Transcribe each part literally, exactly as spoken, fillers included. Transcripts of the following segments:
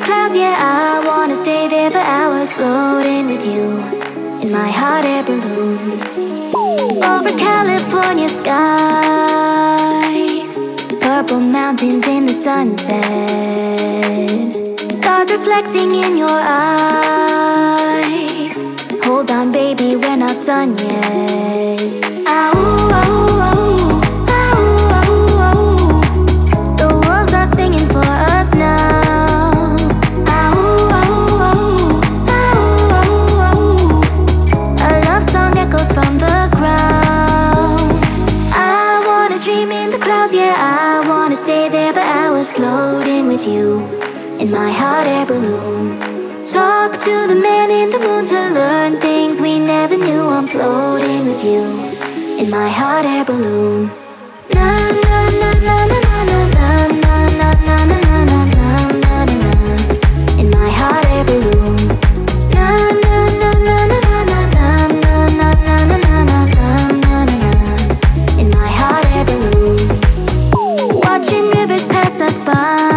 clouds, yeah, I wanna stay there for hours, floating with you in my hot air balloon. Over California skies, purple mountains in the sunset, stars reflecting in your eyes. Hold on, baby, we're not done yet. Ow, ow, ow, ow, ow, ow. The wolves are singing for us now. Ow, ow, ow, ow, ow, ow. A love song echoes from the ground. I wanna dream in the clouds, yeah, I wanna stay there for hours, floating with you in my hot air balloon. Talk to the man in the moon to learn things we never knew. I'm floating with you in my hot air balloon. Na na na na na na na na na na na na na na na. In my hot air balloon. Na na na na na na na na na na na na na na. In my hot air balloon. Watching rivers pass us by.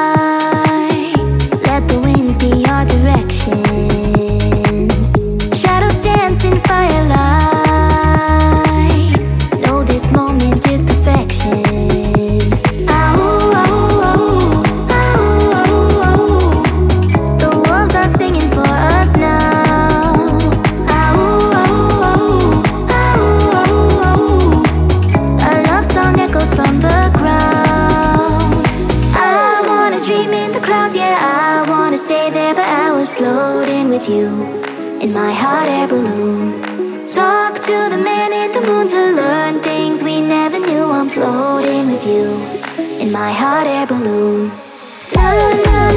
Let the winds be our direction. Shadows dance in firelight. Know this moment is perfection. Ow, ow, ow, ow, ow, ow. The wolves are singing for us now. Ow, ow, ow, ow, ow, ow. A love song echoes from the ground. I wanna dream in the clouds, yeah, I wanna stay there for hours, floating with you in my hot air balloon. Talk to the man in the moon to learn things we never knew. I'm floating with you in my hot air balloon. Na, na,